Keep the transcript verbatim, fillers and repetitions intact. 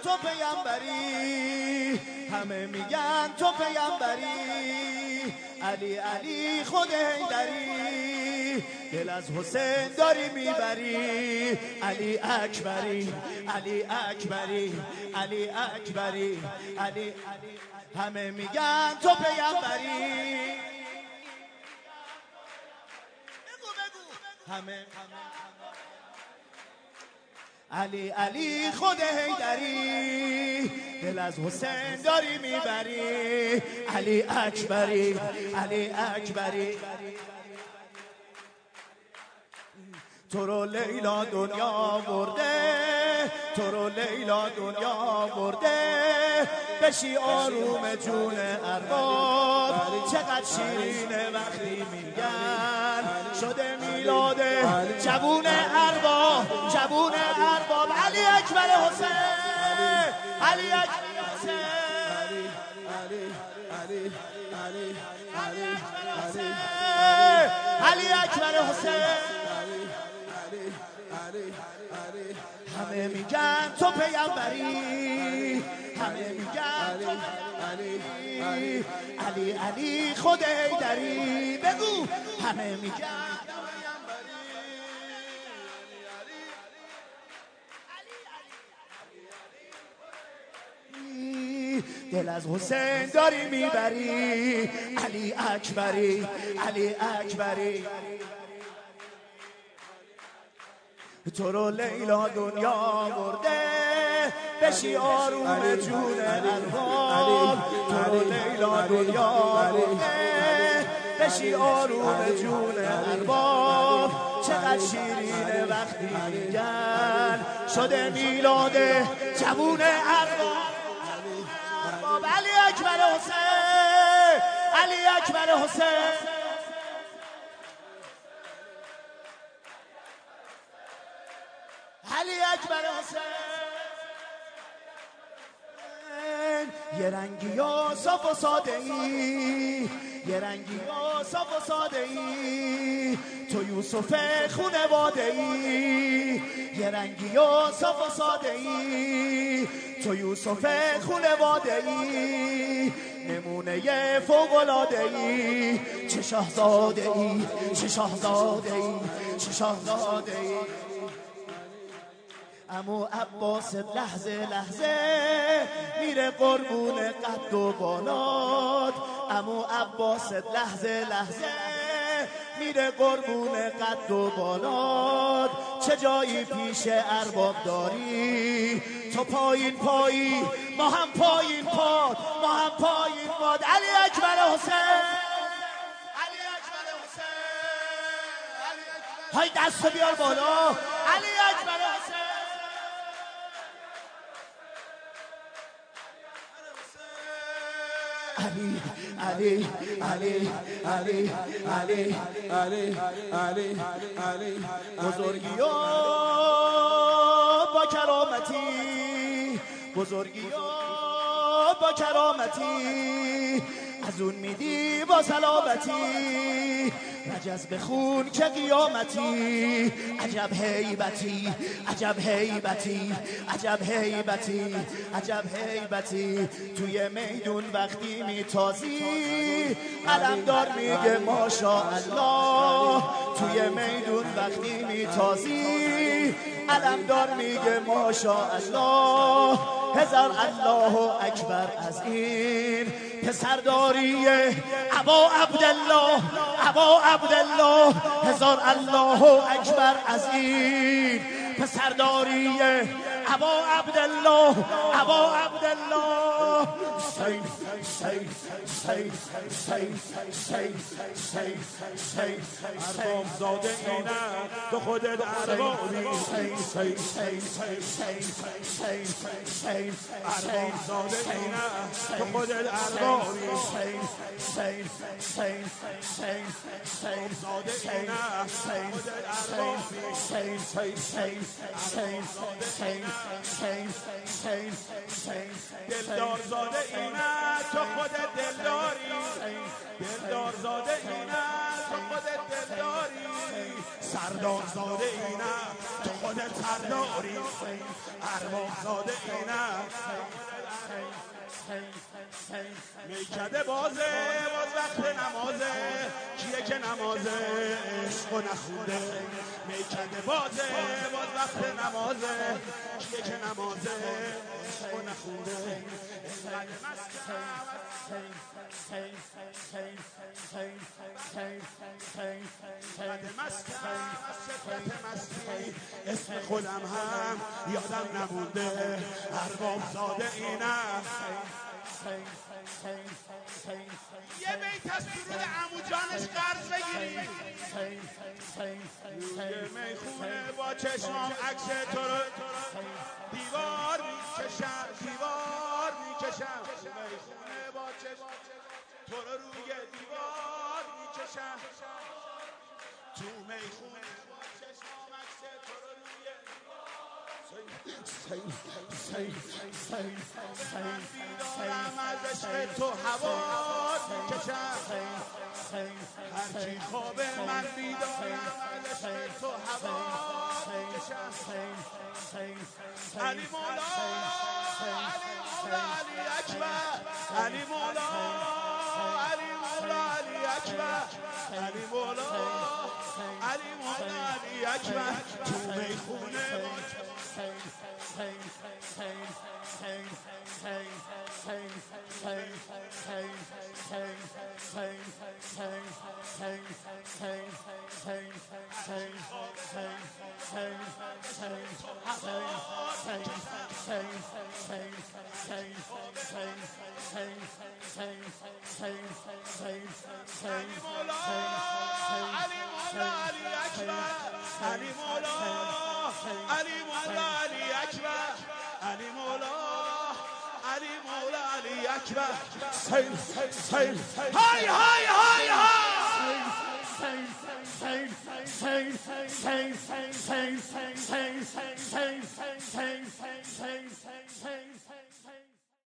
تو پیامبری، همه میگن تو پیامبری، علی علی خود حیدری، دل از حسین داری میبری، علی اکبری علی اکبری علی اکبری علی، همه میگن تو پیامبری، بگو بگو همه علی علی خود حیدری، دل از حسین داری میبری، علی اکبری علی اکبری، تو رو لیلا دنیا برده، تو رو لیلا دنیا برده، بشی آروم جون ارباب، چقدر شیرینه وقتی میگن شده میلاد جوون ارباب، جوون ارباب، علی اکبر حسین، علی اکبر حسین، علی علی علی علی حسین، علی اکبر حسین، همه میگن تو پیامبری، همه میگن تو پیامبری، علی علی خود حیدری، بگو همه میگن دل از حسین داری میبری، علی اکبری علی اکبری، تو رو لیلا دنیا برده، بشی آروم جون ارباب، تو رو لیلا دنیا برده، بشی آروم جون ارباب، چقدر شیرینه وقتی میگن شده میلاد جوون ارباب، علی اکبر حسین، علی اکبر حسین، علی اکبر حسین، یه رنگی یا صاف و ساده ای، یه رنگی یا صاف و ساده ای، تو یوسف خونواده ای، یه رنگی یا صاف و ساده ای، تو یوسف خونواده ای، نمونه فوق‌العاده ای، چه شاهزاده ای، چه شاهزاده ای، چه شاهزاده ای، عمو عباس لحظه لحظه میره قربون قد و بالات، عمو عباس لحظه لحظه میره قربون قد و بالات، چه جایی پیش ارباب داری، تو پایین پایی ما هم پایین پاد، ما هم پایین پاد، علی اکبر حسین، علی اکبر حسین، های دستو بیار بالا، علی اکبر حسین، علی علی علی علی علی علی علی علی، بزرگی با کرامتی، بزرگی با کرامتی، از اون میدی با سلامتی، رجز بخون که قیامتی، عجب هیبتی عجب هیبتی عجب هیبتی عجب هیبتی، توی میدون وقتی میتازی علمدار میگه ماشاءالله، توی میدون وقتی میتازی علمدار میگه ماشاءالله، هزار الله اکبر از این پسرداری ابا عبدالله، ابا عبدالله، هزار الله اکبر از این پسرداری ابا عبدالله، ابا عبدالله، سیف سیف سیف سیف سیف سیف سیف ارباب زاده اینه تو خودت اربابی، سیف سیف سیف سیف سیف سیف ارباب زاده اینه تو خودت اربابی، سیف سیف سیف سیف سیف زاده اینه سیف سیف سیف سیف سیف سیف سیف سیف سیف، دلدار زاده اینه تو خودت دلداری، دلدار زاده اینه تو خودت خودت دلداری سردار زاده اینم تو خودت سرداری ارباب زاده اینم میکده بازه باز وقت نمازه کیه که نمازه عشق و نخونده میکده بازه باز وقت نمازه کیه که نمازه عشق و نخونده اسم خودم هم یادم نمونده ارباب زاده اینم یه بیت از سرود عمو جانش قرض بگیری روی میخونه با چشمام عکس تو رو دیوار میکشم دیوار میکشم میخونه با چشم تو رو روی دیوار میکشم تو میخونه با چشمام عکس تو رو روی بیدارم از عشق تو هوا میکشم هرچی خوابه من بیدارم از عشق تو هوا میکشم علی مولا علی مولا علی اکبر علی مولا علی مولا علی اکبر علی مولا علی مولا علی اکبر تو میخونه با علی مولا علی مولا علی اکبر علی مولا علی مولا علی اکبر علی مولا علی مولا علی اکبر سیل سیل های های های های